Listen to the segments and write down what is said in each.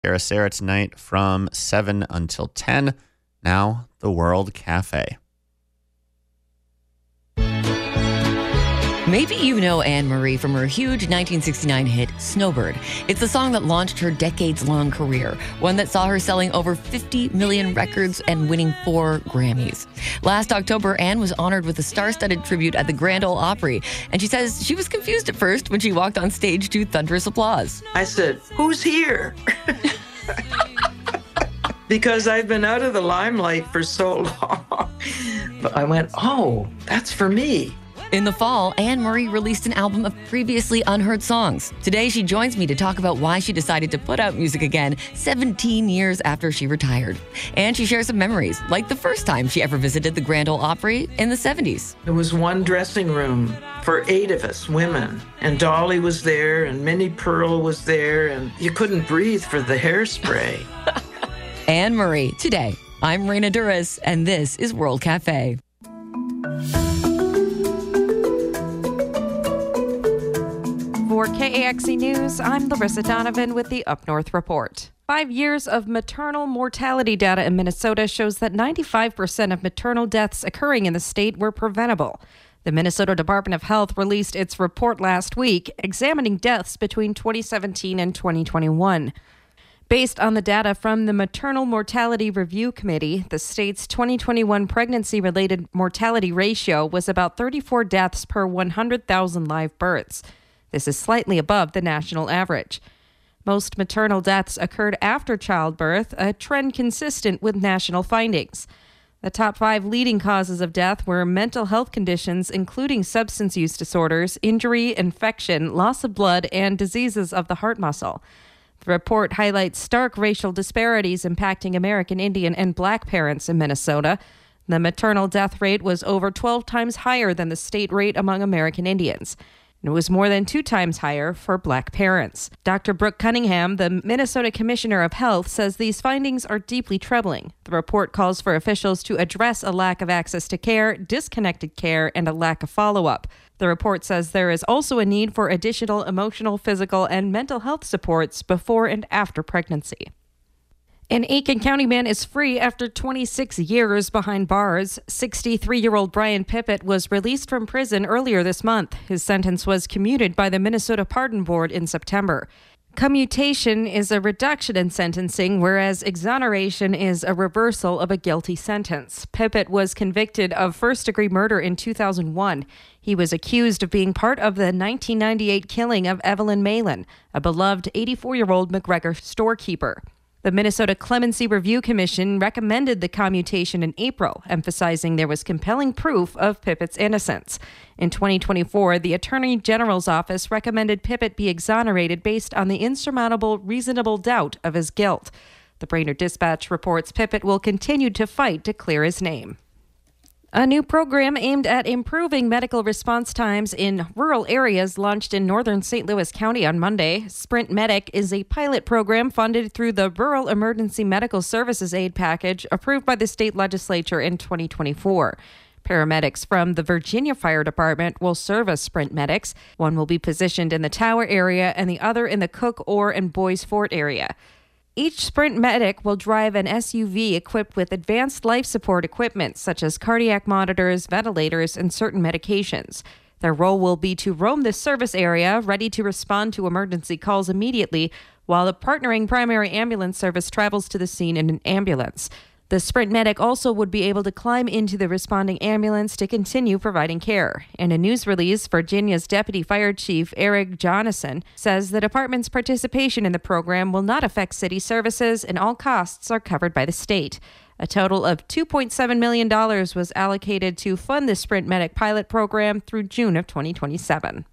Sarah tonight from 7 until 10. Now, the World Cafe. Maybe you know Anne Marie from her huge 1969 hit, Snowbird. It's the song that launched her decades-long career, one that saw her selling over 50 million records and winning 4 Grammys. Last October, Anne was honored with a star-studded tribute at the Grand Ole Opry, and she says she was confused at first when she walked on stage to thunderous applause. I said, "Who's here?" Because I've been out of the limelight for so long. But I went, "Oh, that's for me." In the fall, Anne Marie released an album of previously unheard songs. Today, she joins me to talk about why she decided to put out music again 17 years after she retired. And she shares some memories, like the first time she ever visited the Grand Ole Opry in the 70s. There was one dressing room for 8 of us women, and Dolly was there, and Minnie Pearl was there, and you couldn't breathe for the hairspray. Anne Marie, today. I'm Raina Duras, and this is World Cafe. For KAXE News, I'm Larissa Donovan with the Up North Report. 5 years of maternal mortality data in Minnesota shows that 95% of maternal deaths occurring in the state were preventable. The Minnesota Department of Health released its report last week, examining deaths between 2017 and 2021. Based on the data from the Maternal Mortality Review Committee, the state's 2021 pregnancy-related mortality ratio was about 34 deaths per 100,000 live births. This is slightly above the national average. Most maternal deaths occurred after childbirth, a trend consistent with national findings. The top 5 leading causes of death were mental health conditions, including substance use disorders, injury, infection, loss of blood, and diseases of the heart muscle. The report highlights stark racial disparities impacting American Indian and Black parents in Minnesota. The maternal death rate was over 12 times higher than the state rate among American Indians. It was more than 2 times higher for Black parents. Dr. Brooke Cunningham, the Minnesota Commissioner of Health, says these findings are deeply troubling. The report calls for officials to address a lack of access to care, disconnected care, and a lack of follow-up. The report says there is also a need for additional emotional, physical, and mental health supports before and after pregnancy. An Aiken County man is free after 26 years behind bars. 63-year-old Brian Pippett was released from prison earlier this month. His sentence was commuted by the Minnesota Pardon Board in September. Commutation is a reduction in sentencing, whereas exoneration is a reversal of a guilty sentence. Pippett was convicted of first-degree murder in 2001. He was accused of being part of the 1998 killing of Evelyn Malin, a beloved 84-year-old McGregor storekeeper. The Minnesota Clemency Review Commission recommended the commutation in April, emphasizing there was compelling proof of Pippett's innocence. In 2024, the Attorney General's office recommended Pippett be exonerated based on the insurmountable reasonable doubt of his guilt. The Brainerd Dispatch reports Pippett will continue to fight to clear his name. A new program aimed at improving medical response times in rural areas launched in northern St. Louis County on Monday. Sprint Medic is a pilot program funded through the Rural Emergency Medical Services Aid Package approved by the state legislature in 2024. Paramedics from the Virginia Fire Department will serve as Sprint Medics. One will be positioned in the Tower area and the other in the Cook, Orr, and Boys Fort area. Each Sprint Medic will drive an SUV equipped with advanced life support equipment such as cardiac monitors, ventilators, and certain medications. Their role will be to roam the service area, ready to respond to emergency calls immediately, while the partnering primary ambulance service travels to the scene in an ambulance. The Sprint Medic also would be able to climb into the responding ambulance to continue providing care. In a news release, Virginia's Deputy Fire Chief Eric Jonasson says the department's participation in the program will not affect city services and all costs are covered by the state. A total of $2.7 million was allocated to fund the Sprint Medic pilot program through June of 2027.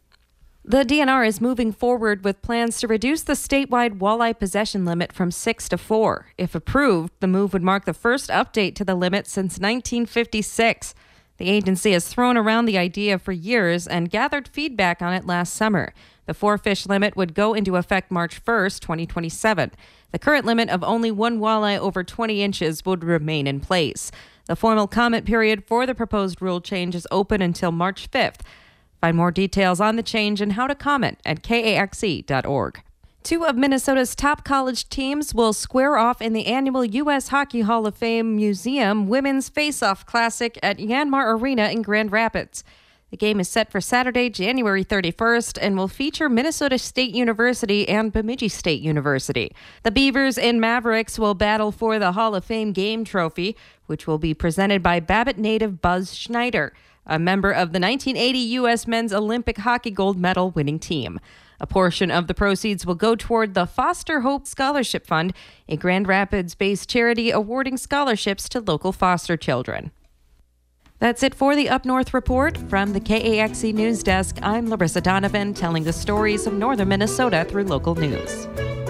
The DNR is moving forward with plans to reduce the statewide walleye possession limit from 6 to 4. If approved, the move would mark the first update to the limit since 1956. The agency has thrown around the idea for years and gathered feedback on it last summer. The 4-fish limit would go into effect March 1st, 2027. The current limit of only 1 walleye over 20 inches would remain in place. The formal comment period for the proposed rule change is open until March 5th. Find more details on the change and how to comment at kaxe.org. Two of Minnesota's top college teams will square off in the annual U.S. Hockey Hall of Fame Museum Women's Face-Off Classic at Yanmar Arena in Grand Rapids. The game is set for Saturday, January 31st, and will feature Minnesota State University and Bemidji State University. The Beavers and Mavericks will battle for the Hall of Fame game trophy, which will be presented by Babbitt native Buzz Schneider, a member of the 1980 U.S. Men's Olympic Hockey gold medal winning team. A portion of the proceeds will go toward the Foster Hope Scholarship Fund, a Grand Rapids-based charity awarding scholarships to local foster children. That's it for the Up North Report. From the KAXE News Desk, I'm Larissa Donovan, telling the stories of northern Minnesota through local news.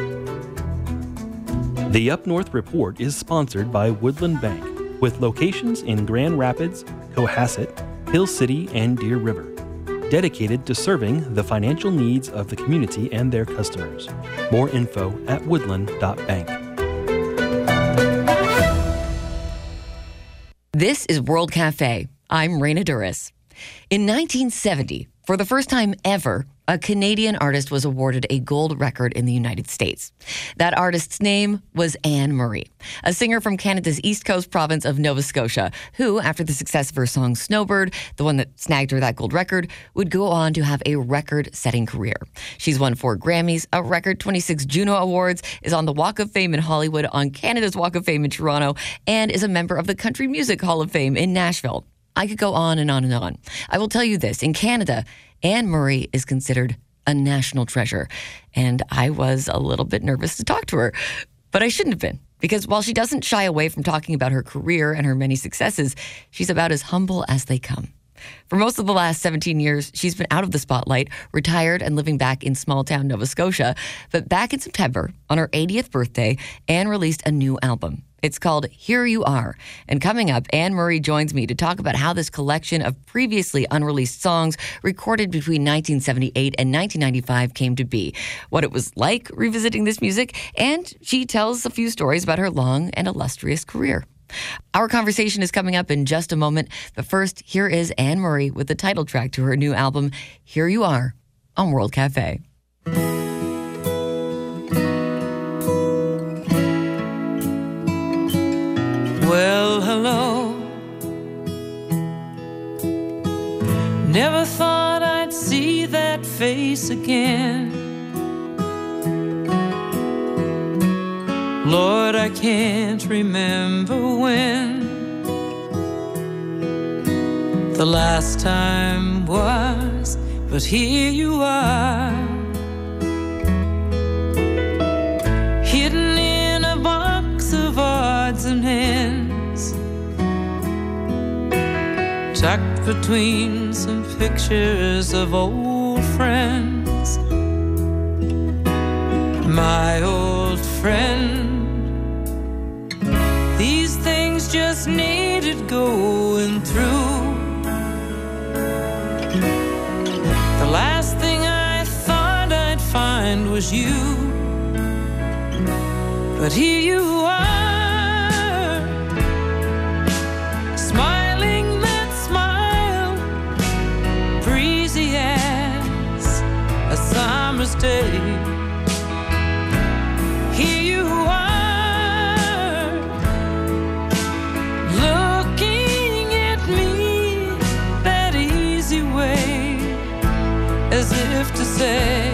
The Up North Report is sponsored by Woodland Bank, with locations in Grand Rapids, Cohasset, Hill City, and Deer River, dedicated to serving the financial needs of the community and their customers. More info at woodland.bank. This is World Cafe. I'm Raina Duras. In 1970, for the first time ever, a Canadian artist was awarded a gold record in the United States. That artist's name was Anne Murray, a singer from Canada's East Coast province of Nova Scotia, who, after the success of her song Snowbird, the one that snagged her that gold record, would go on to have a record-setting career. She's won 4 Grammys, a record 26 Juno Awards, is on the Walk of Fame in Hollywood, on Canada's Walk of Fame in Toronto, and is a member of the Country Music Hall of Fame in Nashville. I could go on and on and on. I will tell you this, in Canada, Anne Murray is considered a national treasure, and I was a little bit nervous to talk to her, but I shouldn't have been, because while she doesn't shy away from talking about her career and her many successes, she's about as humble as they come. For most of the last 17 years, she's been out of the spotlight, retired and living back in small-town Nova Scotia, but back in September, on her 80th birthday, Anne released a new album. It's called Here You Are. And coming up, Anne Murray joins me to talk about how this collection of previously unreleased songs recorded between 1978 and 1995 came to be, what it was like revisiting this music, and she tells a few stories about her long and illustrious career. Our conversation is coming up in just a moment, but first, here is Anne Murray with the title track to her new album, Here You Are, on World Cafe. Well, hello. Never thought I'd see that face again. Lord, I can't remember when the last time was, but here you are, hidden in a box of odds and ends, tucked between some pictures of old friends. My old friend, these things just needed going through. The last thing I thought I'd find was you, but here you are, smiling that smile, breezy as a summer's day. Here you are, looking at me that easy way, as if to say,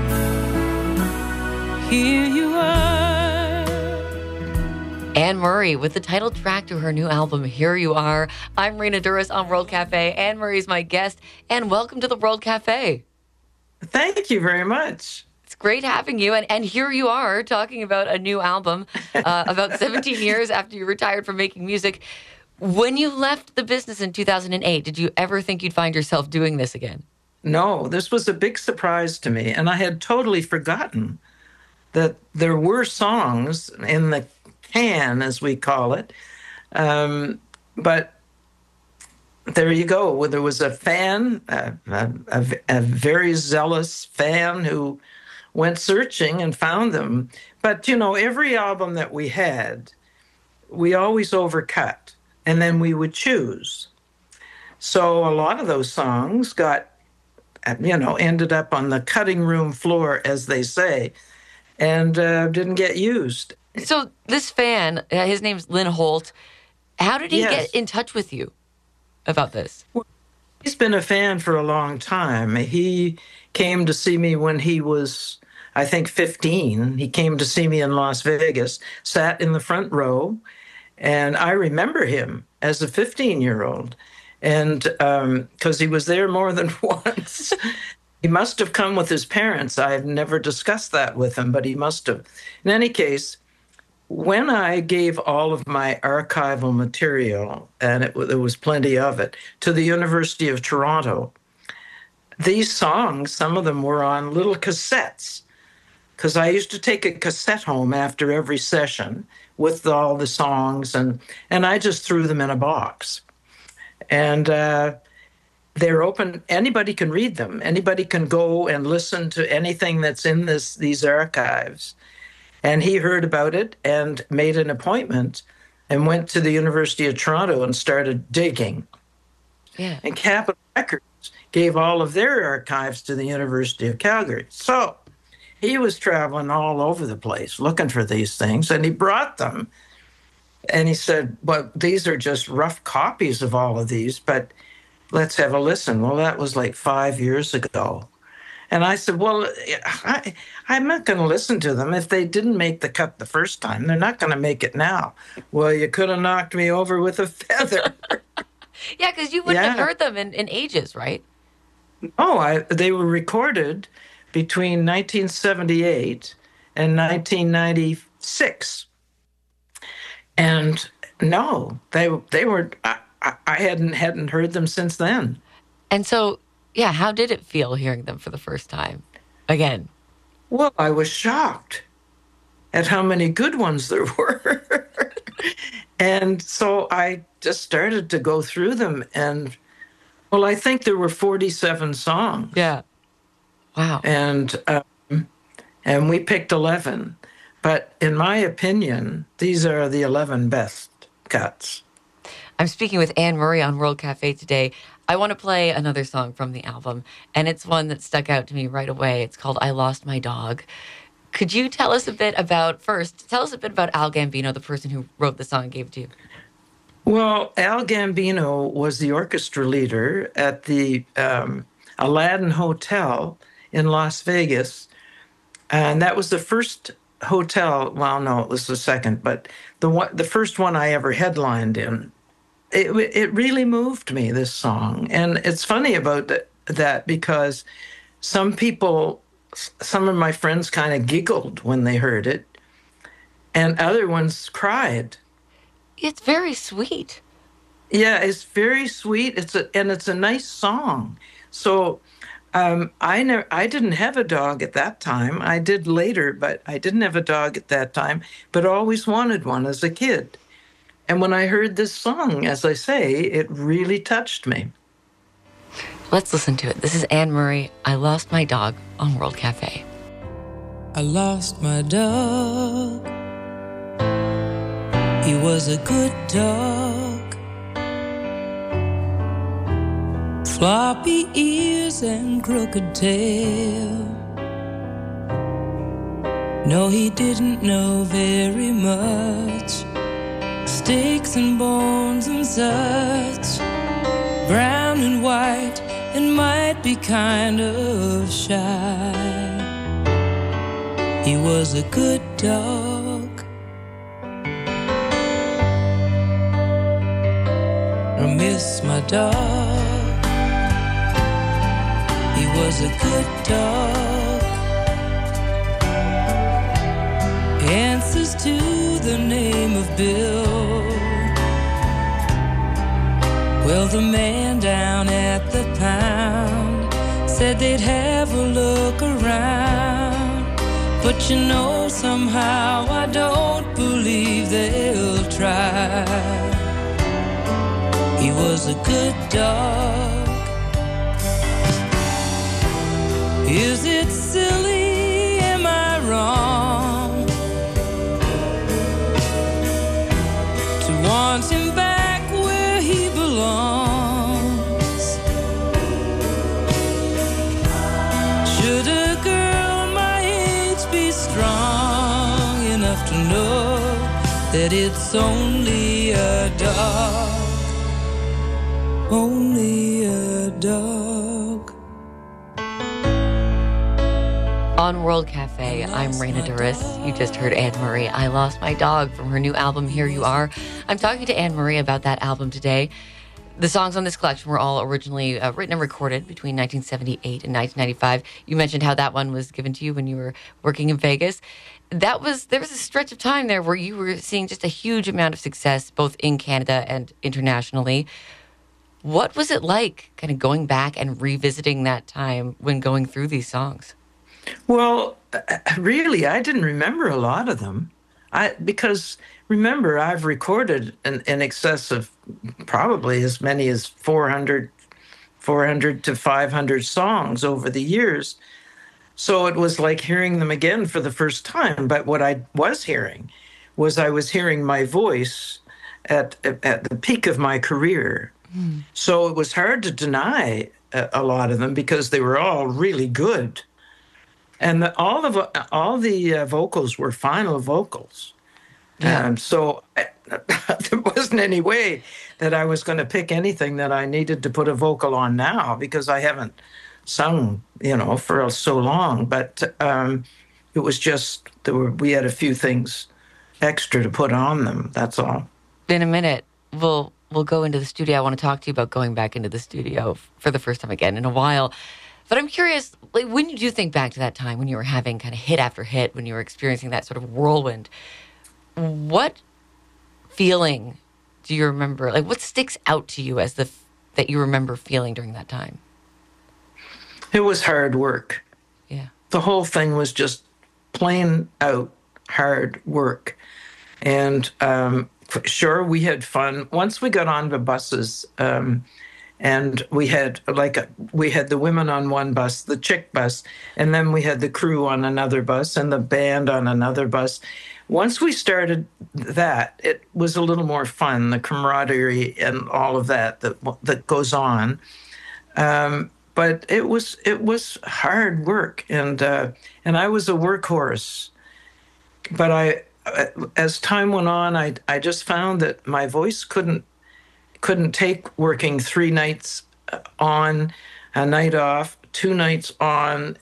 here you are. Anne Murray with the title track to her new album, Here You Are. I'm Raina Duras on World Cafe. Anne Murray is my guest, and welcome to the World Cafe. Thank you very much. It's great having you. And here you are talking about a new album about 17 years after you retired from making music. When you left the business in 2008, did you ever think you'd find yourself doing this again? No, this was a big surprise to me, and I had totally forgotten that there were songs in the can, as we call it. But there you go. There was a fan, a very zealous fan who went searching and found them. But, you know, every album that we had, we always overcut, and then we would choose. So a lot of those songs got, ended up on the cutting room floor, as they say. and didn't get used. So this fan, his name's Lynn Holt. How did he Yes. get in touch with you about this? He's been a fan for a long time. He came to see me when he was, I think, 15. He came to see me in Las Vegas, sat in the front row, and I remember him as a 15-year-old. And because he was there more than once. He must have come with his parents. I've never discussed that with him, but he must have. In any case, when I gave all of my archival material, and there was plenty of it, to the University of Toronto, these songs, some of them were on little cassettes, because I used to take a cassette home after every session with all the songs, and I just threw them in a box. And they're open. Anybody can read them. Anybody can go and listen to anything that's in these archives. And he heard about it and made an appointment and went to the University of Toronto and started digging. Yeah. And Capitol Records gave all of their archives to the University of Calgary. So he was traveling all over the place looking for these things, and he brought them. And he said, well, these are just rough copies of all of these, but let's have a listen. Well, that was like 5 years ago. And I said, well, I'm not going to listen to them. If they didn't make the cut the first time, they're not going to make it now. Well, you could have knocked me over with a feather. Yeah, because you wouldn't have heard them in ages, right? No, they were recorded between 1978 and 1996. And no, they were. I hadn't heard them since then. And so, yeah, how did it feel hearing them for the first time again? Well, I was shocked at how many good ones there were. And so I just started to go through them. And, well, I think there were 47 songs. Yeah. Wow. And we picked 11. But in my opinion, these are the 11 best cuts. I'm speaking with Anne Murray on World Cafe today. I want to play another song from the album, and it's one that stuck out to me right away. It's called I Lost My Dog. Could you tell us a bit about Al Gambino, the person who wrote the song and gave it to you? Well, Al Gambino was the orchestra leader at the Aladdin Hotel in Las Vegas. And that was the first hotel. Well, no, it was the second, but the first one I ever headlined in. It really moved me, this song. And it's funny about that because some of my friends kind of giggled when they heard it, and other ones cried. It's very sweet. Yeah, it's very sweet. It's a nice song. So I didn't have a dog at that time. I did later, but I didn't have a dog at that time, but always wanted one as a kid. And when I heard this song, as I say, it really touched me. Let's listen to it. This is Anne Murray, I Lost My Dog on World Cafe. I lost my dog. He was a good dog. Floppy ears and crooked tail. No, he didn't know very much. Sticks and bones and such. Brown and white and might be kind of shy. He was a good dog. I miss my dog. He was a good dog. Answers to the name of Bill. Well, the man down at the pound said they'd have a look around. But you know, somehow I don't believe they'll try. He was a good dog. Is it silly? Am I wrong to want him back where he belongs? Should a girl my age be strong? love, that it's only a dog, only a dog. On World Cafe, I'm Raina Duris. You just heard Anne-Marie, I Lost My Dog, from her new album, Here You Are. I'm talking to Anne-Marie about that album today. The songs on this collection were all originally written and recorded between 1978 and 1995. You mentioned how that one was given to you when you were working in Vegas. There was a stretch of time there where you were seeing just a huge amount of success, both in Canada and internationally. What was it like kind of going back and revisiting that time when going through these songs? Well, really, I didn't remember a lot of them. Because remember, I've recorded in excess of probably as many as 400 to 500 songs over the years. So it was like hearing them again for the first time. But what I was hearing was I was hearing my voice at the peak of my career. So it was hard to deny a lot of them because they were all really good. And all the vocals were final vocals. Yeah. So there wasn't any way that I was going to pick anything that I needed to put a vocal on now because I haven't sung, for so long. But it was just we had a few things extra to put on them. That's all. In a minute, we'll go into the studio. I want to talk to you about going back into the studio for the first time again in a while. But I'm curious, like, when you do think back to that time when you were having kind of hit after hit, when you were experiencing that sort of whirlwind, what feeling do you remember? Like, what sticks out to you as that you remember feeling during that time? It was hard work. Yeah. The whole thing was just plain out hard work. And sure, we had fun. Once we got on the buses, and we had the women on one bus, the chick bus, and then we had the crew on another bus and the band on another bus. Once we started that, it was a little more fun, the camaraderie and all of that goes on. But it was hard work, and I was a workhorse. But as time went on, I just found that my voice couldn't take working 3 nights on, a night off, 2 nights on.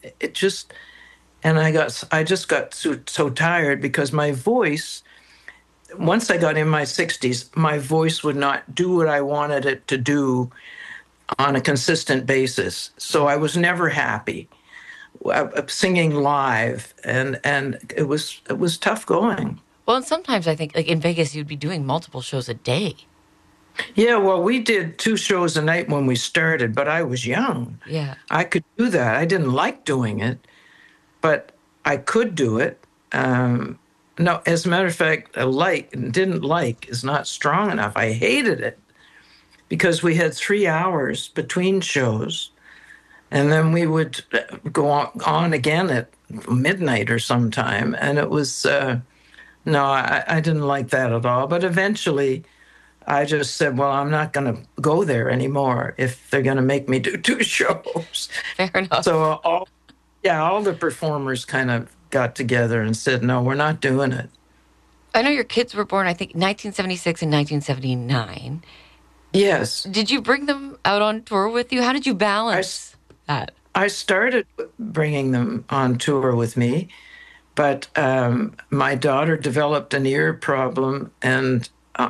I just got so tired because my voice, once I got in my 60s, my voice would not do what I wanted it to do on a consistent basis. So I was never happy singing live, and it was tough going. Well, and sometimes I think, like in Vegas, you'd be doing multiple shows a day. Yeah, well, we did 2 shows a night when we started, but I was young. Yeah. I could do that. I didn't like doing it, but I could do it. No, as a matter of fact, didn't like is not strong enough. I hated it because we had 3 hours between shows, and then we would go on again at midnight or sometime, and it was, no, I didn't like that at all. But eventually, I just said, well, I'm not going to go there anymore if they're going to make me do 2 shows. Fair enough. So all the performers kind of got together and said, no, we're not doing it. I know your kids were born, I think, 1976 and 1979. Yes. Did you bring them out on tour with you? How did you balance that? I started bringing them on tour with me, but my daughter developed an ear problem, and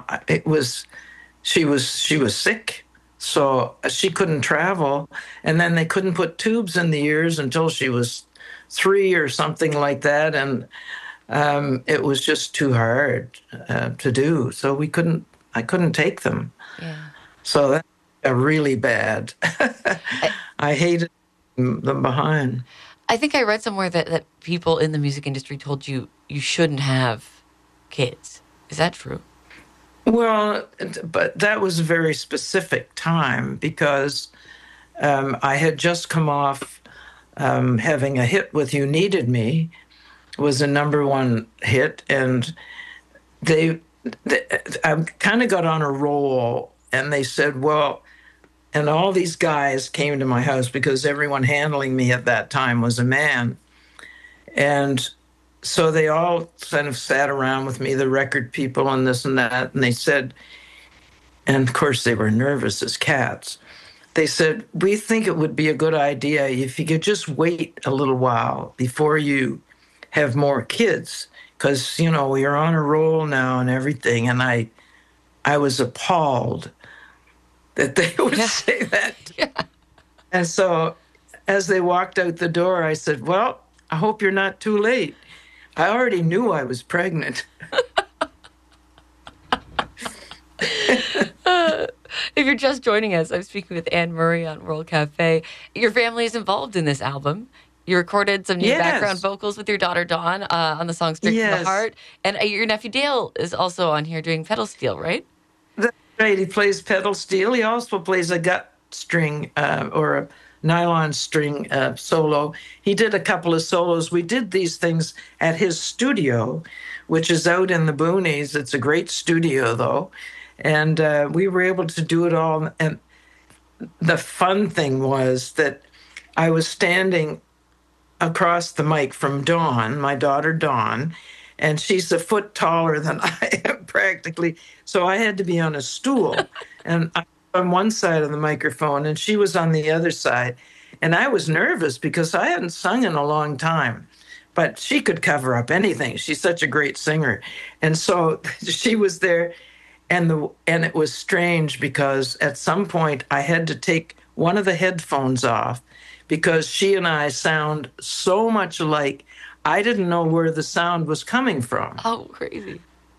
she was sick, so she couldn't travel, and then they couldn't put tubes in the ears until she was 3 or something like that, and it was just too hard to do. So I couldn't take them. Yeah. So that's really bad. I hated them behind. I think I read somewhere that people in the music industry told you shouldn't have kids. Is that true? Well, but that was a very specific time because I had just come off having a hit with You Needed Me. It was a #1 hit, and I kind of got on a roll, and they said, well, and all these guys came to my house because everyone handling me at that time was a man. And so they all kind of sat around with me, the record people and this and that, and they said, and of course they were nervous as cats. They said, we think it would be a good idea if you could just wait a little while before you have more kids, because, you know, you're on a roll now and everything. And I was appalled that they would say that. Yeah. And so as they walked out the door, I said, well, I hope you're not too late. I already knew I was pregnant. If you're just joining us, I'm speaking with Anne Murray on World Cafe. Your family is involved in this album. You recorded some new background vocals with your daughter, Dawn, on the song Straight from the Heart. And your nephew, Dale, is also on here doing pedal steel, right? That's right. He plays pedal steel. He also plays a gut string or a nylon string solo. He did a couple of solos. We did these things at his studio, which is out in the boonies. It's a great studio, though. And we were able to do it all. And the fun thing was that I was standing across the mic from Dawn, my daughter Dawn, and she's a foot taller than I am practically. So I had to be on a stool. And I was on one side of the microphone, and she was on the other side. And I was nervous because I hadn't sung in a long time. But she could cover up anything. She's such a great singer. And so she was there. And it was strange because at some point I had to take one of the headphones off because she and I sound so much alike. I didn't know where the sound was coming from. Oh, crazy.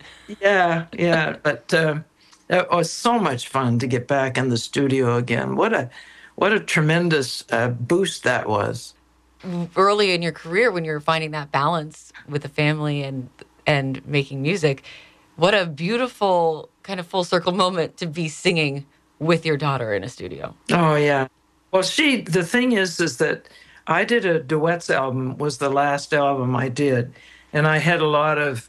Yeah. But it was so much fun to get back in the studio again. What a tremendous boost that was. Early in your career, when you were finding that balance with the family and making music, what a beautiful kind of full circle moment to be singing with your daughter in a studio. Oh, yeah. Well, the thing is that I did a duets album, was the last album I did. And I had a lot of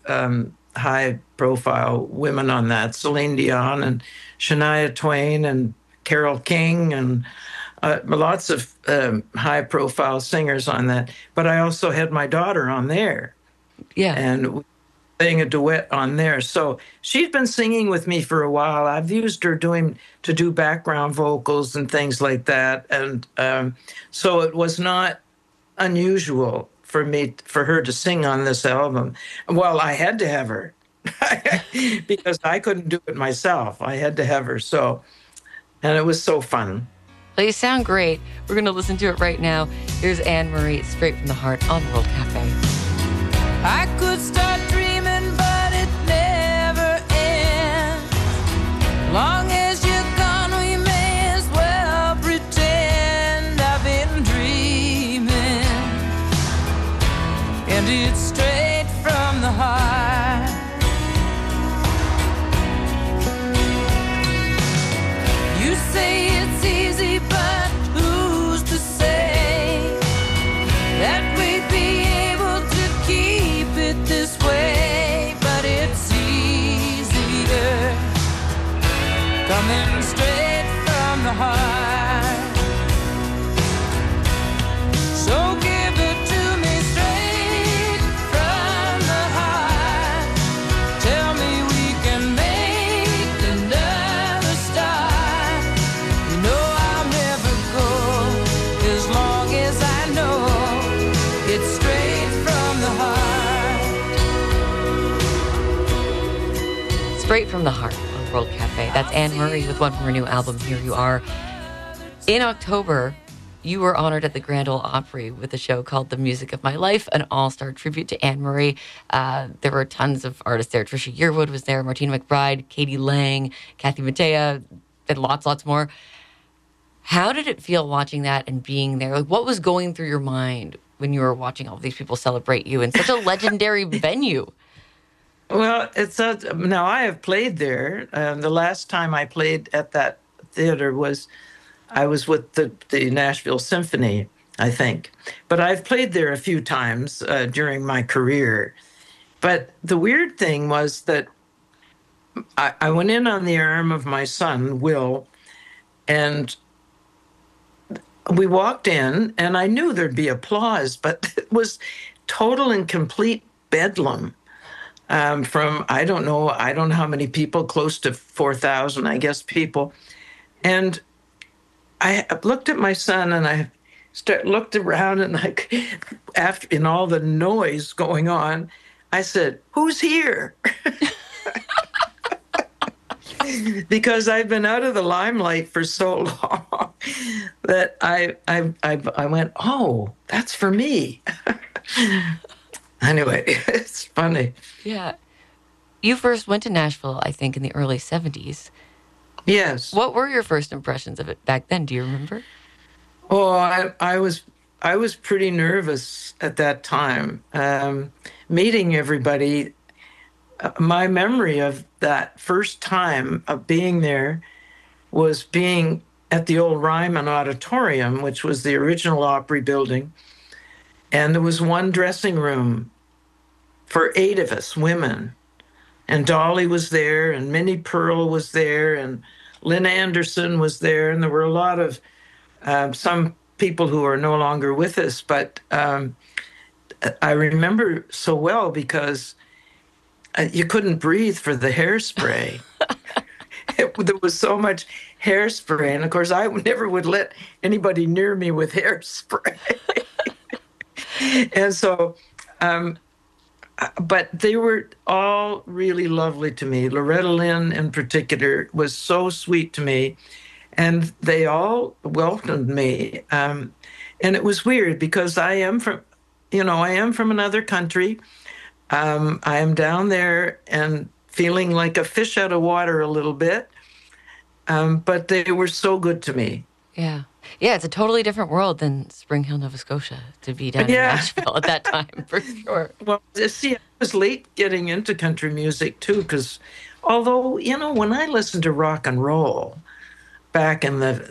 high profile women on that, Celine Dion and Shania Twain and Carole King and lots of high profile singers on that. But I also had my daughter on there. Yeah. And sang a duet on there. So she's been singing with me for a while. I've used her to do background vocals and things like that. And so it was not unusual for her to sing on this album. Well, I had to have her because I couldn't do it myself. I had to have her. And it was so fun. Well, you sound great. We're going to listen to it right now. Here's Anne Murray, Straight from the Heart on World Cafe. I could start dreaming, but it never ends. Long as you're gone, we may as well pretend I've been dreaming. And it's straight from the heart. You say it's easy, but who's to say that we'd be able to keep it this way? But it's easier coming straight from the heart. So give it to me straight from the heart. Tell me we can make another start. You know I'll never go as long as I know it's straight from the heart. Straight from the Heart on World Cafe. That's Anne Murray with one from her new album, Here You Are. In October, you were honored at the Grand Ole Opry with a show called The Music of My Life, an all-star tribute to Anne Murray. There were tons of artists there. Trisha Yearwood was there, Martina McBride, Katie Lang, Kathy Mattea, and lots more. How did it feel watching that and being there? Like, what was going through your mind when you were watching all of these people celebrate you in such a legendary venue? Well, now I have played there. The last time I played at that theater I was with the Nashville Symphony, I think. But I've played there a few times during my career. But the weird thing was that I went in on the arm of my son, Will, and we walked in, and I knew there'd be applause, but it was total and complete bedlam from, I don't know how many people, close to 4,000, I guess, people. And I looked at my son and I looked around, and after in all the noise going on, I said, "Who's here?" Because I've been out of the limelight for so long that I went, "Oh, that's for me." Anyway, it's funny. Yeah. You first went to Nashville, I think, in the early 70s. Yes. What were your first impressions of it back then? Do you remember? Oh, I was pretty nervous at that time. Meeting everybody, my memory of that first time of being there was being at the old Ryman Auditorium, which was the original Opry building. And there was one dressing room for 8 of us, women. And Dolly was there, and Minnie Pearl was there, and Lynn Anderson was there. And there were a lot of some people who are no longer with us. But I remember so well because you couldn't breathe for the hairspray. There was so much hairspray. And of course, I never would let anybody near me with hairspray. And so, but they were all really lovely to me. Loretta Lynn in particular was so sweet to me. And they all welcomed me. And it was weird because I am from another country. I am down there and feeling like a fish out of water a little bit. But they were so good to me. Yeah. Yeah, it's a totally different world than Spring Hill, Nova Scotia, to be down in Nashville at that time, for sure. Well, see, I was late getting into country music, too, because although, when I listened to rock and roll back in the,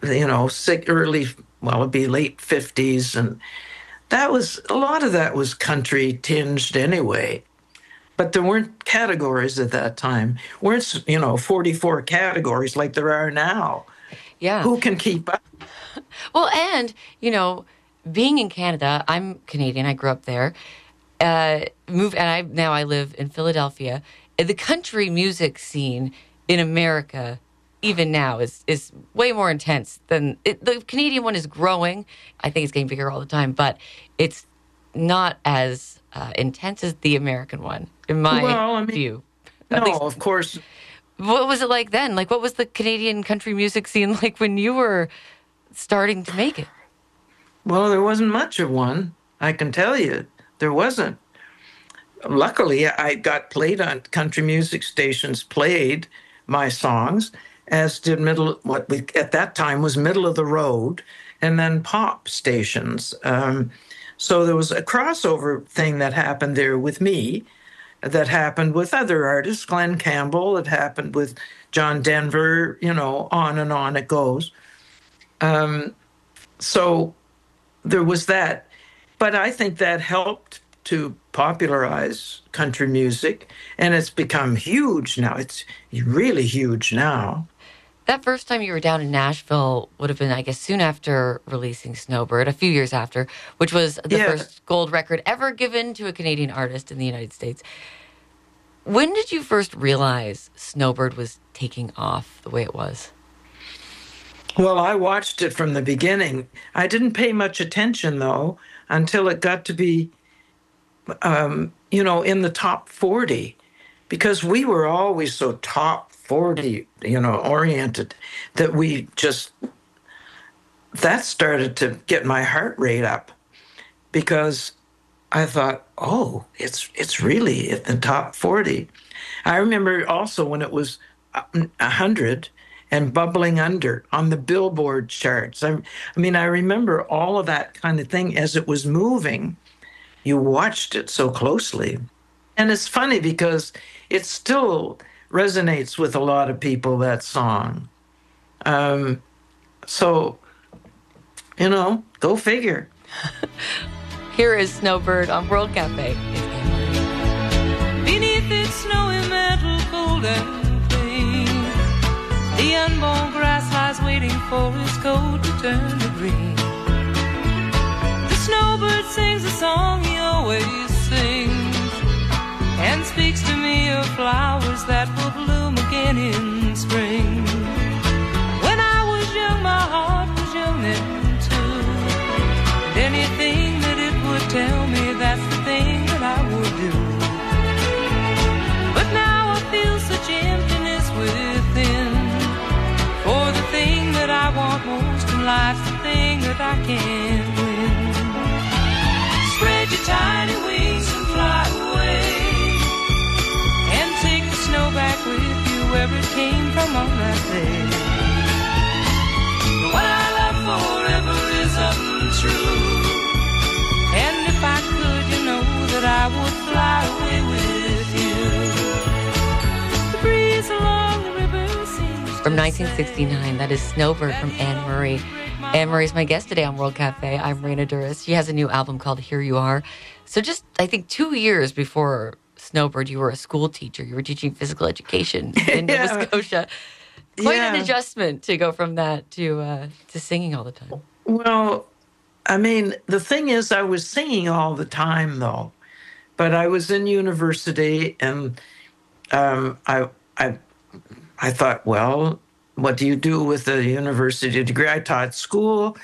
it'd be late 50s, and a lot of that was country tinged anyway. But there weren't categories at that time. Weren't 44 categories like there are now. Yeah. Who can keep up? Well, and, being in Canada, I'm Canadian, I grew up there, I live in Philadelphia. The country music scene in America, even now, is way more intense than, the Canadian one is growing. I think it's getting bigger all the time, but it's not as intense as the American one, in my view. No, of course. What was it like then? Like, what was the Canadian country music scene like when you were starting to make it? Well, there wasn't much of one, I can tell you. There wasn't. Luckily, I got played on country music stations, played my songs, as did at that time was middle of the road, and then pop stations. So there was a crossover thing that happened there with me, that happened with other artists, Glenn Campbell, it happened with John Denver, on and on it goes. So there was that. But I think that helped to popularize country music, and it's become huge now. It's really huge now. That first time you were down in Nashville would have been, I guess, soon after releasing Snowbird, a few years after, which was the first gold record ever given to a Canadian artist in the United States. When did you first realize Snowbird was taking off the way it was? Well, I watched it from the beginning. I didn't pay much attention, though, until it got to be, in the top 40, because we were always so top 40, oriented, that that started to get my heart rate up, because I thought, oh, it's really in the top 40. I remember also when it was 100 and bubbling under on the Billboard charts. I remember all of that kind of thing as it was moving. You watched it so closely. And it's funny because it still resonates with a lot of people, that song. So, go figure. Here is Snowbird on World Cafe. Beneath its snowy mantle, cold and clean, the unborn grass lies waiting for its coat to turn to green. The snowbird sings a song he always sings, speaks to me of flowers that will bloom again in spring. When I was young, my heart was young then too. And anything that it would tell me, that's the thing that I would do. But now I feel such emptiness within. For the thing that I want most in life's the thing that I can't win. Spread your tiny wings and fly away, and take the snow back with you where it came from on that day. The one I love forever is untrue, and if I could, you know that I would fly away with you. The breeze along the river seems From 1969, that is Snowbird from Anne Murray. Anne Murray's my guest today on World Cafe. I'm Raina Duras. She has a new album called Here You Are. So just, I think, 2 years before Snowbird, you were a school teacher. You were teaching physical education in Nova Scotia. Quite an adjustment to go from that to singing all the time. Well, I mean, the thing is, I was singing all the time, though. But I was in university, and I thought, well, what do you do with a university degree? I taught school,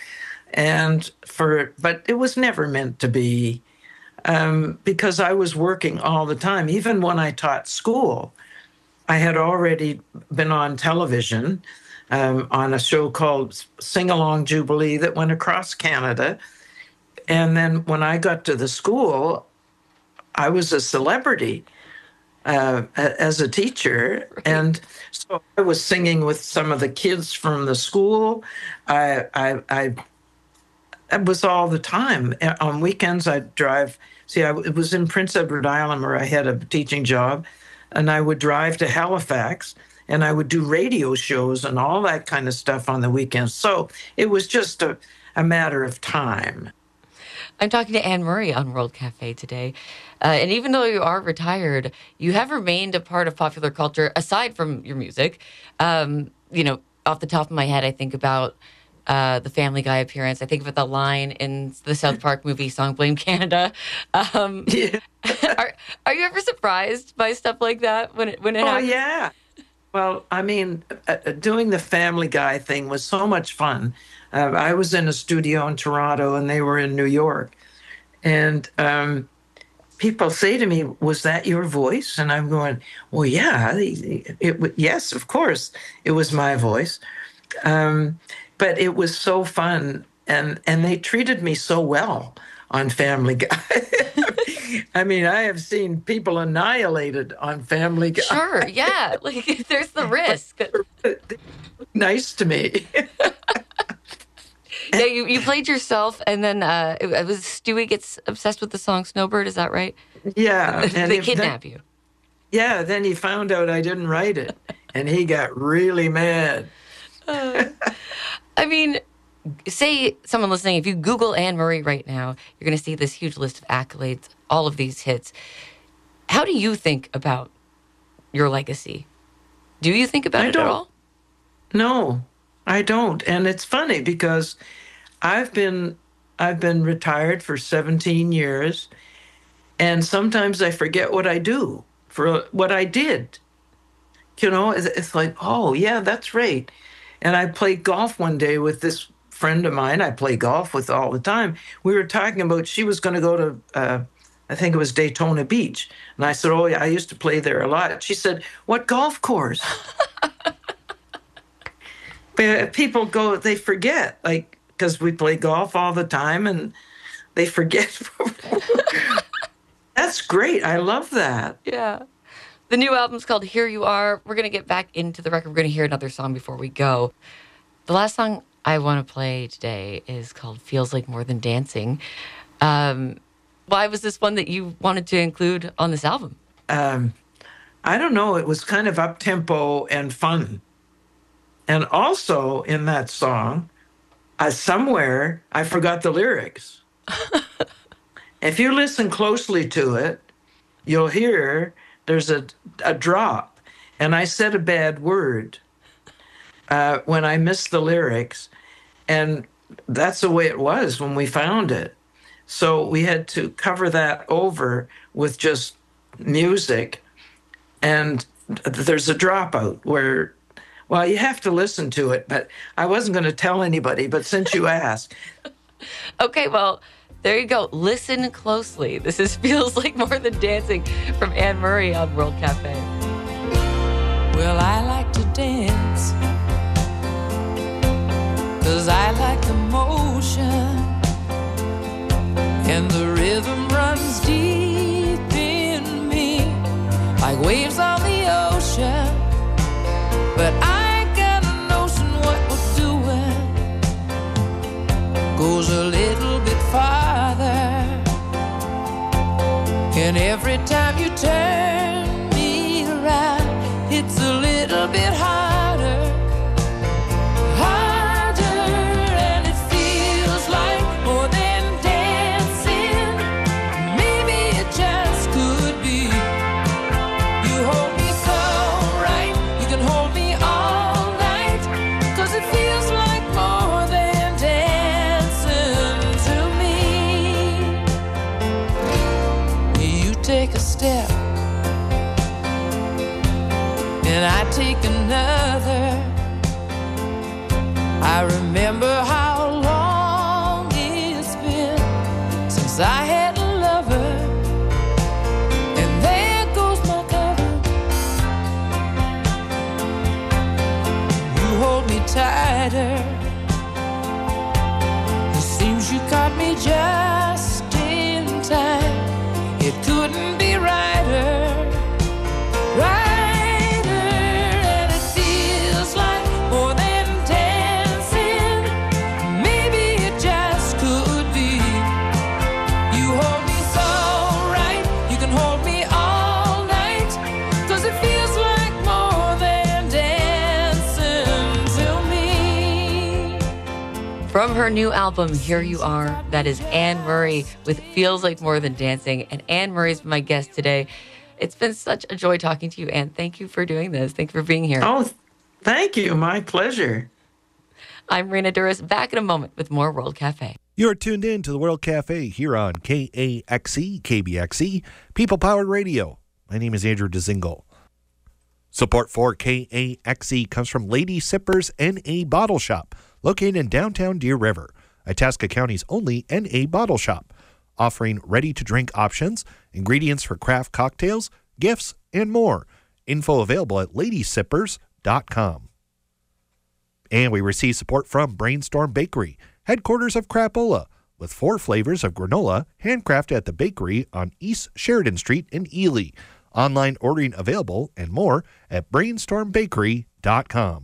but it was never meant to be, because I was working all the time. Even when I taught school, I had already been on television on a show called Sing Along Jubilee that went across Canada. And then when I got to the school, I was a celebrity as a teacher. Right. And so I was singing with some of the kids from the school. I was all the time. On weekends, I'd drive. It was in Prince Edward Island where I had a teaching job, and I would drive to Halifax, and I would do radio shows and all that kind of stuff on the weekends. So it was just a matter of time. I'm talking to Anne Murray on World Cafe today. And even though you are retired, you have remained a part of popular culture aside from your music. You know, off the top of my head, I think about the Family Guy appearance. I think about the line in the South Park movie song, Blame Canada. Are you ever surprised by stuff like that when it happens? Oh, yeah. Well, I mean, doing the Family Guy thing was so much fun. I was in a studio in Toronto, and they were in New York. And people say to me, was that your voice? And I'm going, well, yeah, yes, of course, it was my voice. But it was so fun, and they treated me so well on Family Guy. I mean, I have seen people annihilated on Family Guy. Sure, yeah. Like, there's the risk. Nice to me. Yeah, you played yourself, and then it was Stewie gets obsessed with the song Snowbird. Is that right? Yeah. They kidnap you. Yeah, then he found out I didn't write it, and he got really mad. I mean, say someone listening, if you Google Anne Murray right now, you're going to see this huge list of accolades, all of these hits. How do you think about your legacy? Do you think about it at all? No, I don't. And it's funny because I've been retired for 17 years, and sometimes I forget what I do for what I did. You know, it's like, oh, yeah, that's right. And I played golf one day with this friend of mine I play golf with all the time. We were talking about she was going to go to, I think it was Daytona Beach. And I said, oh, yeah, I used to play there a lot. She said, what golf course? But people they forget, like, because we play golf all the time and they forget. That's great. I love that. Yeah. The new album's called Here You Are. We're going to get back into the record. We're going to hear another song before we go. The last song I want to play today is called Feels Like More Than Dancing. Why was this one that you wanted to include on this album? I don't know. It was kind of up-tempo and fun. And also in that song, somewhere I forgot the lyrics. If you listen closely to it, you'll hear there's a drop. And I said a bad word when I missed the lyrics. And that's the way it was when we found it. So we had to cover that over with just music. And there's a dropout where, well, you have to listen to it, but I wasn't going to tell anybody, but since you asked. Okay, well, there you go. Listen closely. This feels like more than dancing from Anne Murray on World Cafe. Well, I like to dance 'cause I like the motion, and the rhythm runs deep in me like waves on the ocean. But I got a notion what we're doing goes a little bit farther, and every time you turn me around, it's a little bit harder, and it feels like more than dancing. Maybe it just could be. You hold me so right, you can hold me all night, 'cause it feels like more than dancing to me. You take a step and I take another. I remember how long it's been since I had a lover, and there goes my cover. You hold me tighter, it seems you caught me just in time. It couldn't be righter. From her new album, Here You Are, that is Anne Murray with Feels Like More Than Dancing. And Anne Murray's my guest today. It's been such a joy talking to you, Anne. Thank you for doing this. Thank you for being here. Oh, thank you. My pleasure. I'm Rena Duras, back in a moment with more World Cafe. You're tuned in to the World Cafe here on KAXE, KBXE, People-Powered Radio. My name is Andrew Dzingel. Support for KAXE comes from Lady Sippers N.A. Bottle Shop, located in downtown Deer River, Itasca County's only N.A. bottle shop, offering ready-to-drink options, ingredients for craft cocktails, gifts, and more. Info available at ladysippers.com. And we receive support from Brainstorm Bakery, headquarters of Crapola, with 4 flavors of granola handcrafted at the bakery on East Sheridan Street in Ely. Online ordering available and more at brainstormbakery.com.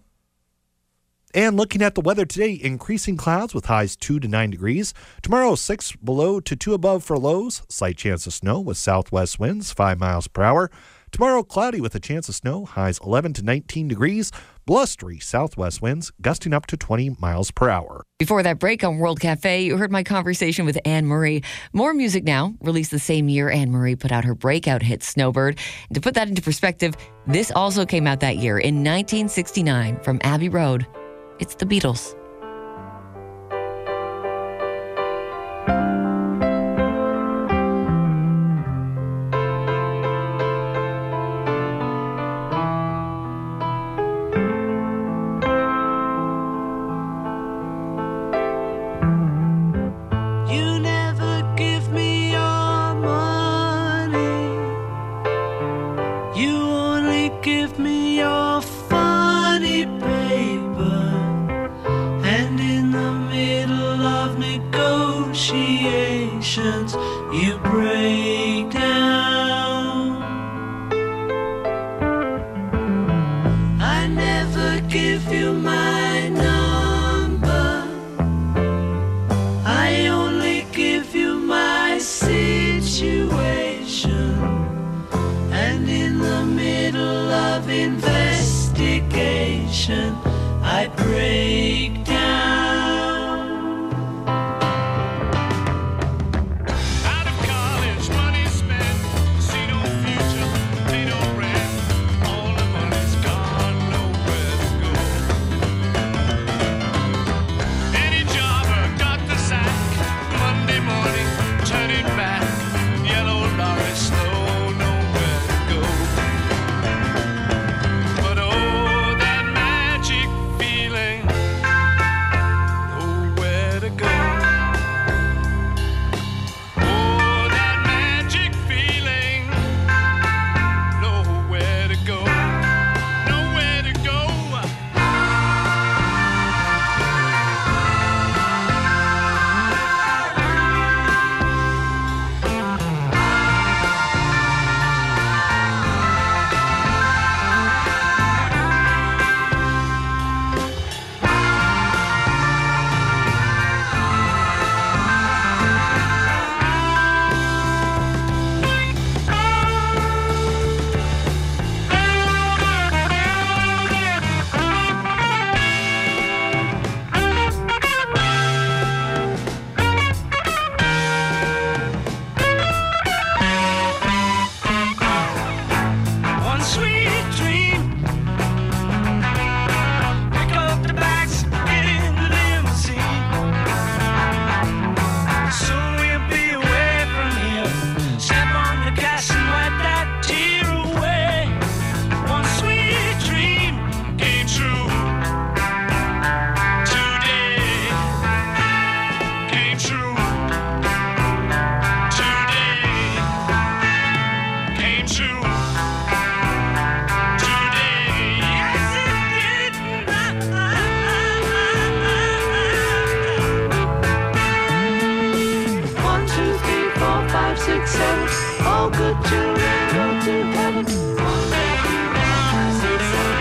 And looking at the weather today, increasing clouds with highs 2 to 9 degrees. Tomorrow, 6 below to 2 above for lows. Slight chance of snow with southwest winds, 5 miles per hour. Tomorrow, cloudy with a chance of snow, highs 11 to 19 degrees. Blustery southwest winds gusting up to 20 miles per hour. Before that break on World Cafe, you heard my conversation with Anne Murray. More Music Now, released the same year Anne Murray put out her breakout hit Snowbird. And to put that into perspective, this also came out that year in 1969 from Abbey Road. It's the Beatles. You never give me your money. You only give me your funny paper. And in the middle of negotiations, you break down. I never give you my number. I only give you my situation. And in the middle of investigation, I break down. Out of college, money spent, see no future, pay no rent. All the money's gone, nowhere to go. Any jobber got the sack, Monday morning, turning back. Yellow lorry, slow, nowhere to go. dream. Pick up the bags, get in the limousine. Soon we'll be away from here. Step on the gas and wipe that tear away. One sweet dream came true. Today came true. Today came true. Today, yes it did. 1, 2, 3, 4, 5, 6, 7. All good children go to heaven. 1, 2, 3, 4, 5, 6, 7.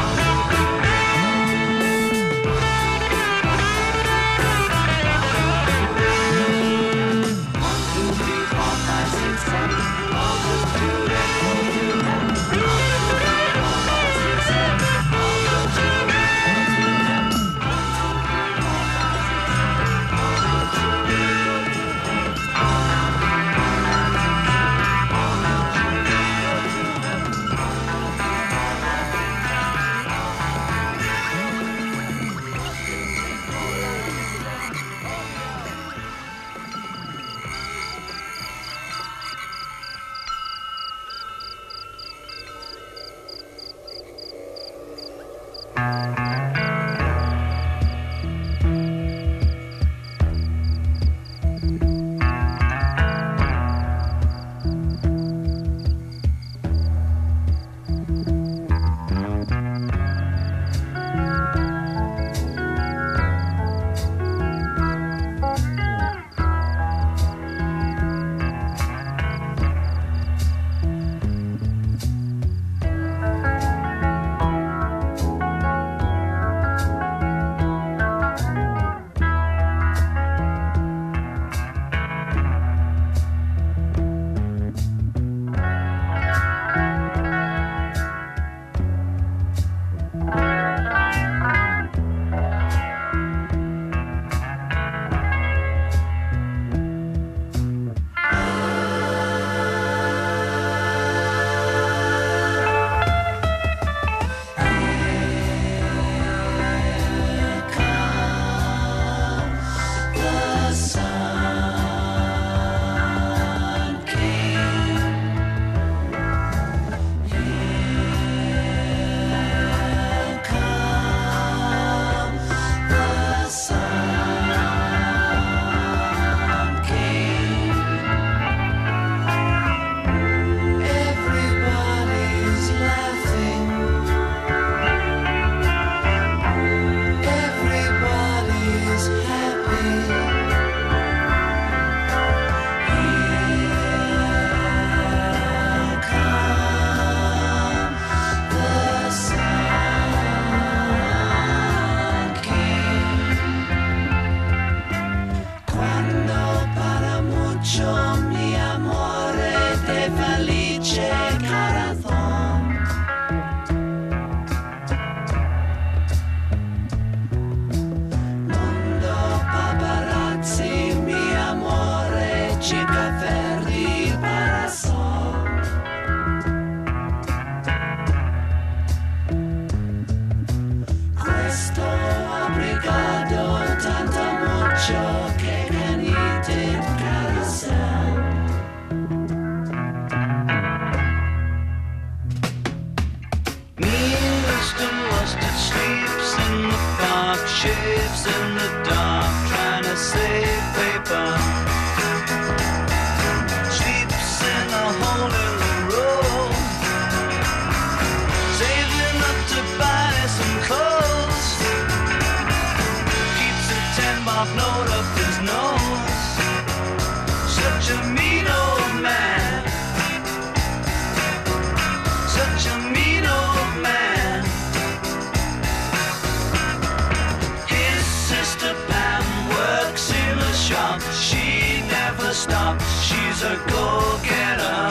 She's a go-getter.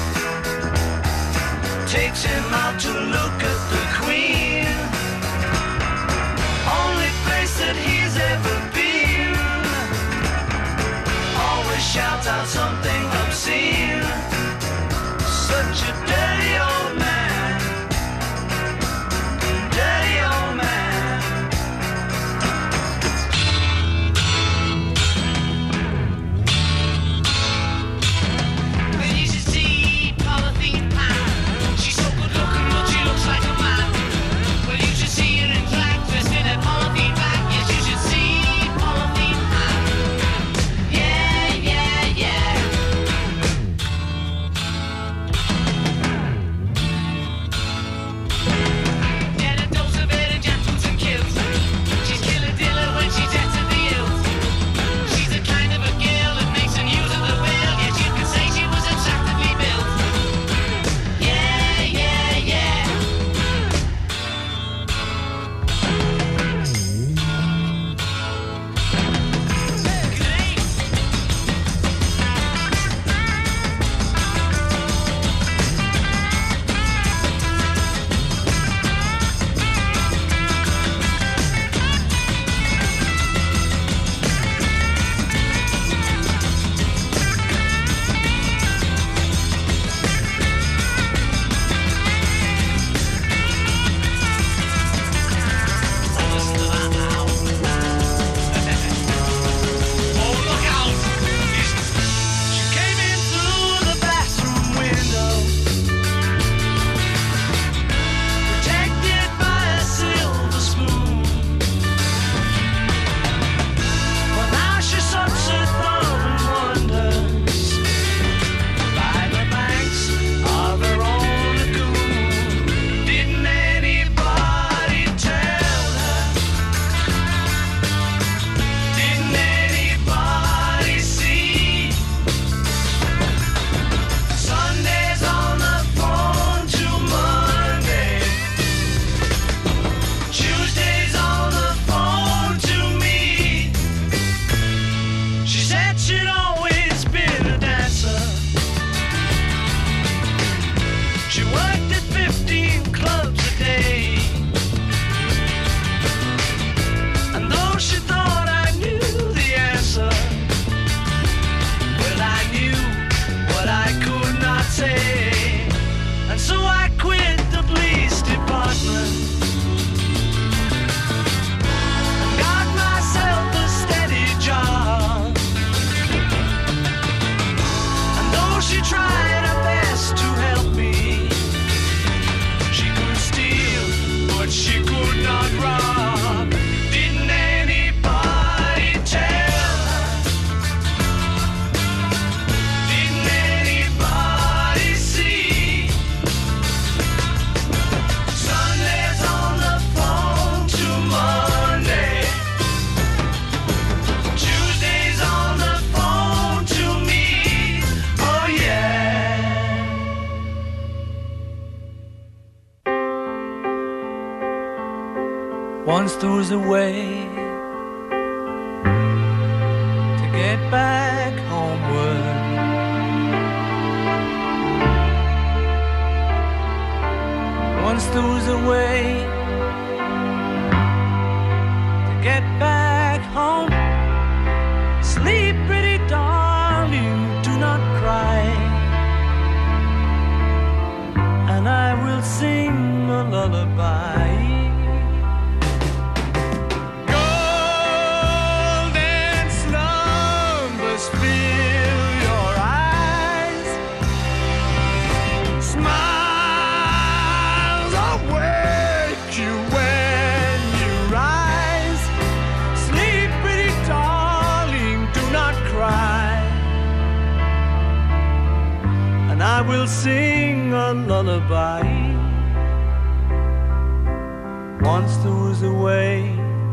Takes him out to look at the Queen. Only place that he's ever been. Always shouts out something obscene. Such a dirty old man. did 15 clubs a day. And though she thought I knew the answer, well, I knew what I could not say. And so I quit the police department and got myself a steady job. And though she tried her best to help me, she could steal, but she could not rob. Didn't anybody tell her? Didn't anybody see? Sundays on the phone to Monday, Tuesdays on the phone to me. Oh yeah. Once there was a way to get back homeward. Once there was a way to get back home. Sleep, pretty darling, do not cry, and I will sing a lullaby. Golden slumbers fill your eyes. Smiles awake you when you rise. Sleep, pretty darling, do not cry, and I will sing a lullaby. Once there was a way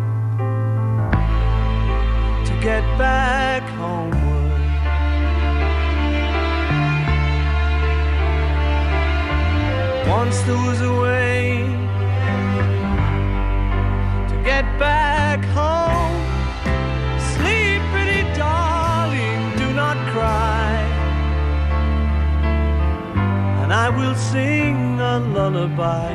to get back homeward. Once there was a way to get back home. Sleep, pretty darling, do not cry, and I will sing a lullaby.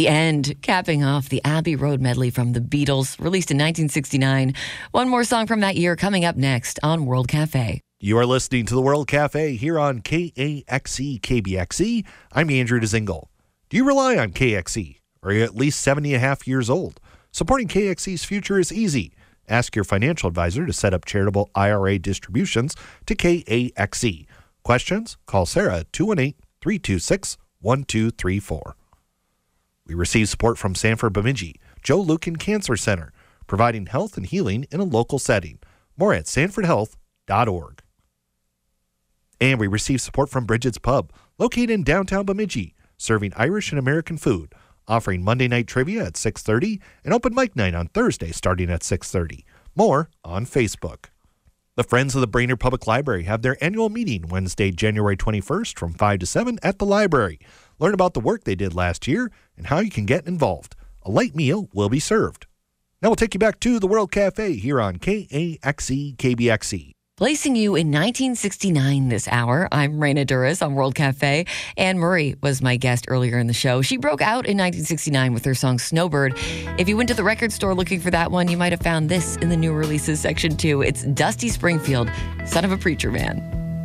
The End, capping off the Abbey Road medley from the Beatles, released in 1969. One more song from that year coming up next on World Cafe. You are listening to the World Cafe here on KAXE KBXE. I'm Andrew Dzingel. Do you rely on KXE? Are you at least 70 and a half years old? Supporting KXE's future is easy. Ask your financial advisor to set up charitable IRA distributions to KAXE. Questions? Call Sarah at 218-326-1234. We receive support from Sanford Bemidji, Joe Lucan Cancer Center, providing health and healing in a local setting. More at sanfordhealth.org. And we receive support from Bridget's Pub, located in downtown Bemidji, serving Irish and American food, offering Monday night trivia at 6:30 and open mic night on Thursday starting at 6:30. More on Facebook. The Friends of the Brainerd Public Library have their annual meeting Wednesday, January 21st from 5 to 7 at the library. Learn about the work they did last year and how you can get involved. A light meal will be served. Now we'll take you back to the World Cafe here on KAXE KBXE. Placing you in 1969 this hour, I'm Raina Duras on World Cafe. Anne Murray was my guest earlier in the show. She broke out in 1969 with her song Snowbird. If you went to the record store looking for that one, you might have found this in the new releases section too. It's Dusty Springfield, Son of a Preacher Man.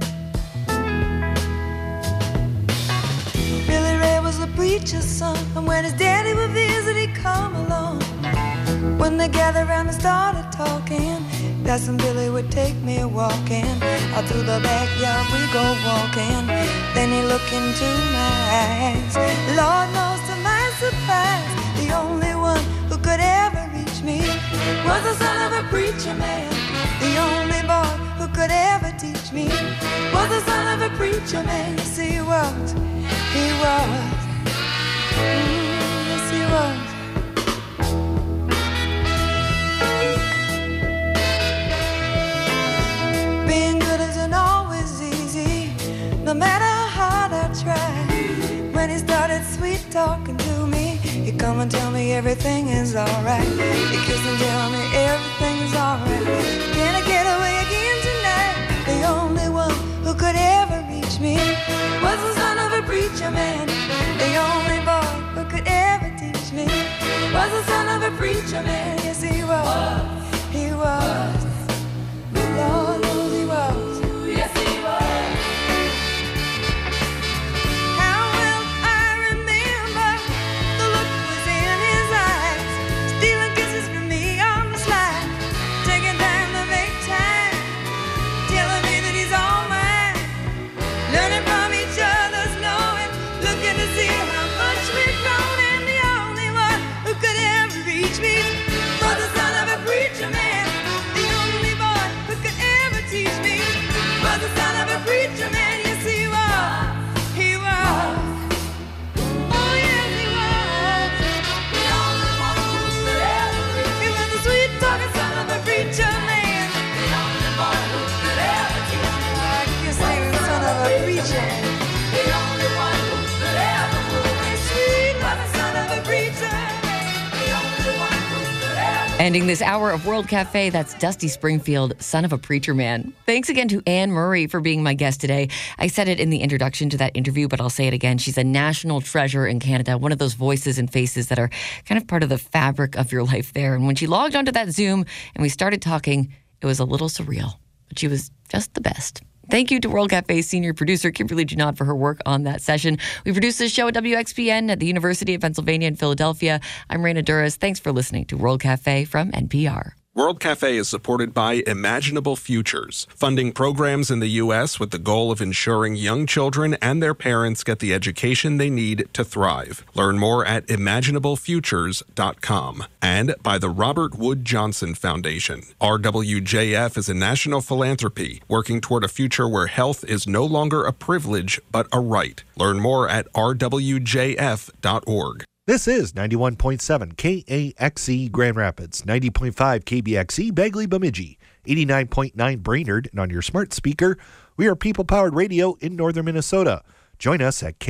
Billy Ray was a preacher's son, and when his daddy would visit, he'd come along. When they gathered around and started talking, Cousin Billy would take me walking. Out through the backyard we go walking. Then he looked into my eyes. Lord knows to my surprise, the only one who could ever reach me was the son of a preacher man. The only boy who could ever teach me was the son of a preacher man. Yes, he was. He was. Yes, he was. Being good isn't always easy, no matter how hard I try. When he started sweet talking to me, he'd come and tell me everything is alright. He kissed and tell me everything is alright. Can I get away again tonight? The only one who could ever reach me was the son of a preacher man. The only boy who could ever teach me was the son of a preacher man. Yes, he was. He was. Lord knows he was. Yes, he was. How well I remember the look was in his eyes, stealing kisses from me on the slide, taking time to make time, telling me that he's all mine, learning from each other's knowing, looking to see how much we've grown, and the only one who could ever reach me was the son of a preacher man. The only boy who could ever teach me was the son of a preacher man. Yes, he was. He was. Oh, yes, he was. The only one who could ever reach me. He was the sweet talking son of a preacher man. The only boy who could ever teach me. I guess he was the son of a preacher. The only one who could ever move me sweet was the son of a preacher. The only one who could ever. Ending this hour of World Cafe, that's Dusty Springfield, Son of a Preacher Man. Thanks again to Anne Murray for being my guest today. I said it in the introduction to that interview, but I'll say it again. She's a national treasure in Canada, one of those voices and faces that are kind of part of the fabric of your life there. And when she logged onto that Zoom and we started talking, it was a little surreal, but she was just the best. Thank you to World Cafe's senior producer, Kimberly Junod, for her work on that session. We produced this show at WXPN at the University of Pennsylvania in Philadelphia. I'm Raina Duras. Thanks for listening to World Cafe from NPR. World Cafe is supported by Imaginable Futures, funding programs in the U.S. with the goal of ensuring young children and their parents get the education they need to thrive. Learn more at imaginablefutures.com. And by the Robert Wood Johnson Foundation. RWJF is a national philanthropy working toward a future where health is no longer a privilege but a right. Learn more at rwjf.org. This is 91.7 KAXE Grand Rapids, 90.5 KBXE Bagley Bemidji, 89.9 Brainerd, and on your smart speaker, we are people-powered radio in northern Minnesota. Join us at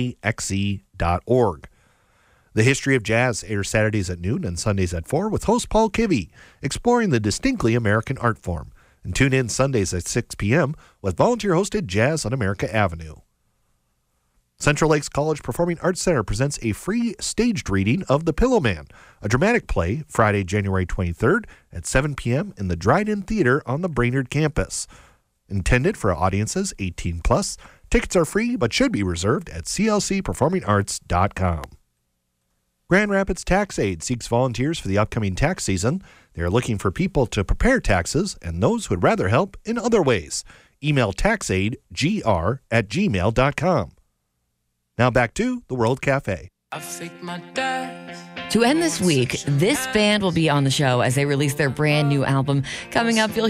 kaxe.org. The History of Jazz airs Saturdays at noon and Sundays at 4 with host Paul Kivy, exploring the distinctly American art form. And tune in Sundays at 6 p.m. with volunteer-hosted Jazz on America Avenue. Central Lakes College Performing Arts Center presents a free staged reading of The Pillow Man, a dramatic play, Friday, January 23rd at 7 p.m. in the Dryden Theater on the Brainerd campus. Intended for audiences 18 plus, tickets are free but should be reserved at clcperformingarts.com. Grand Rapids Tax Aid seeks volunteers for the upcoming tax season. They are looking for people to prepare taxes and those who would rather help in other ways. Email taxaidgr@gmail.com. Now back to the World Cafe. To end this week, this band will be on the show as they release their brand new album. Coming up, you'll